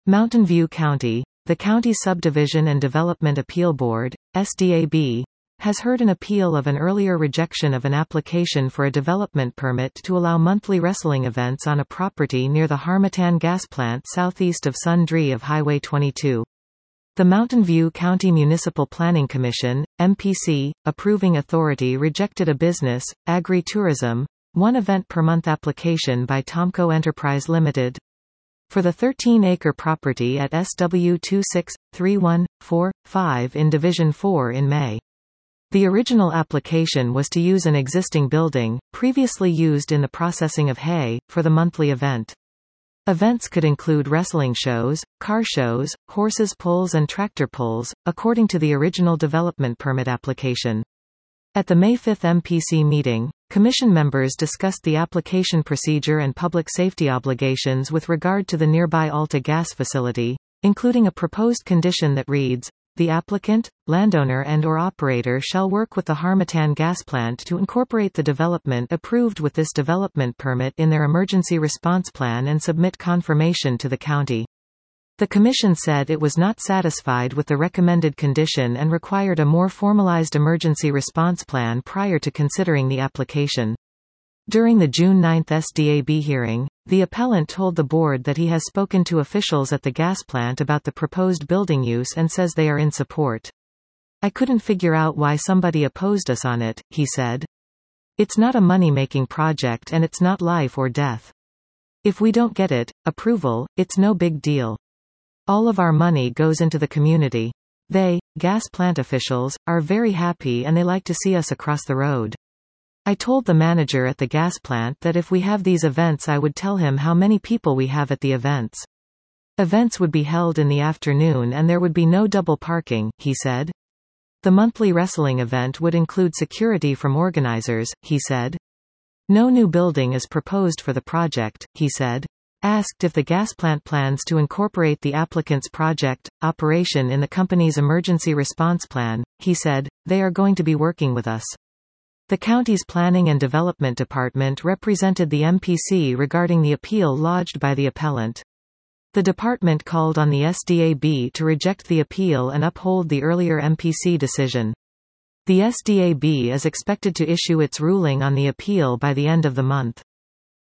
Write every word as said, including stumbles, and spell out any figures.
Mountain View County, the County Subdivision and Development Appeal Board, S D A B, has heard an appeal of an earlier rejection of an application for a development permit to allow monthly wrestling events on a property near the Harmattan gas plant southeast of Sundre of Highway twenty-two. The Mountain View County Municipal Planning Commission, M P C, approving authority rejected a business, agri-tourism, one event per month application by Tomco Enterprise Limited for the thirteen acre property at S W two six three one four five in Division four in May. The original application was to use an existing building, previously used in the processing of hay, for the monthly event. Events could include wrestling shows, car shows, horses pulls and tractor pulls, according to the original development permit application. At the May fifth M P C meeting, Commission members discussed the application procedure and public safety obligations with regard to the nearby Alta gas facility, including a proposed condition that reads, "The applicant, landowner and or operator shall work with the Harmattan gas plant to incorporate the development approved with this development permit in their emergency response plan and submit confirmation to the county." The Commission said it was not satisfied with the recommended condition and required a more formalized emergency response plan prior to considering the application. During the June ninth S D A B hearing, the appellant told the board that he has spoken to officials at the gas plant about the proposed building use and says they are in support. "I couldn't figure out why somebody opposed us on it," he said. "It's not a money-making project and it's not life or death. If we don't get it, approval, it's no big deal. All of our money goes into the community. They, gas plant officials, are very happy and they like to see us across the road. I told the manager at the gas plant that if we have these events I would tell him how many people we have at the events. Events would be held in the afternoon and there would be no double parking," he said. The monthly wrestling event would include security from organizers, he said. No new building is proposed for the project, he said. Asked if the gas plant plans to incorporate the applicant's project, operation in the company's emergency response plan, he said, "They are going to be working with us." The county's Planning and Development Department represented the M P C regarding the appeal lodged by the appellant. The department called on the S D A B to reject the appeal and uphold the earlier M P C decision. The S D A B is expected to issue its ruling on the appeal by the end of the month.